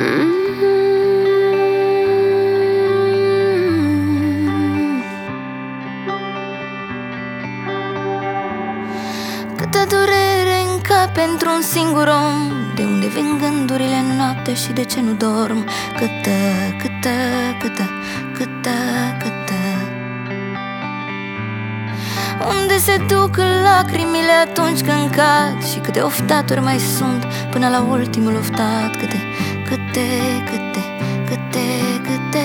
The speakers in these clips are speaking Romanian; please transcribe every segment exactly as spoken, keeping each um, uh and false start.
Câtă durere în cap pentru un singur om. De unde vin gândurile în noapte și de ce nu dorm? Câtă, câtă, câtă, câtă, câtă. Unde se duc lacrimile atunci când cad? Și câte oftaturi mai sunt până la ultimul oftat? Câte, câte, câte, câte, câte.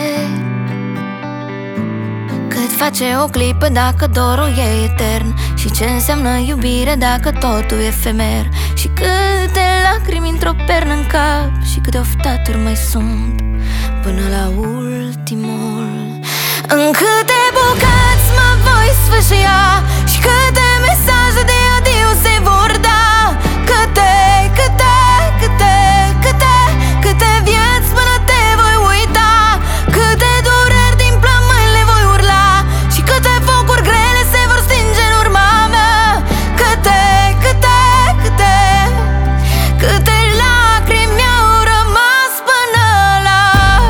Cât face o clipă dacă dorul e etern? Și ce înseamnă iubire dacă totul e efemer? Și câte lacrimi într-o pernă în cap? Și câte oftaturi mai sunt până la ultimul? În câte bucăți mă voi sfâșia? Și câte mesaje de adio se vor da? Câte, câte, câte, câte, câte vieți până te voi uita? Câte dureri din plămâni le voi urla? Și câte focuri grele se vor stinge în urma mea? Câte, câte, câte, câte lacrimi mi-au rămas până la...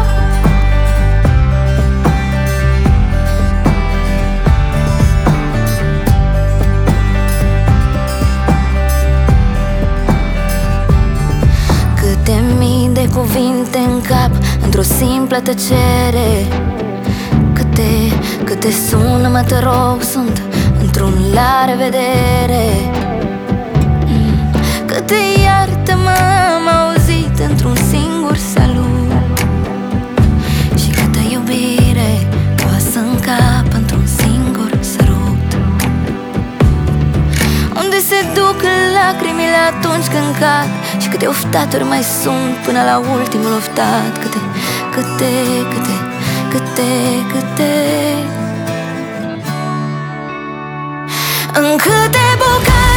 Câte mii de cuvinte în cap într-o simplă tăcere. Câte, câte sună, mă te rog, sunt într-un la revedere. mm. Câte iartă-mă am auzit într-un singur salut. Și câtă iubire pasă în cap într-un singur sărut. Unde se duc lacrimile atunci când cad? Și câte oftaturi mai sunt până la ultimul oftat? Câte, câte, câte, câte, câte. În câte bucăți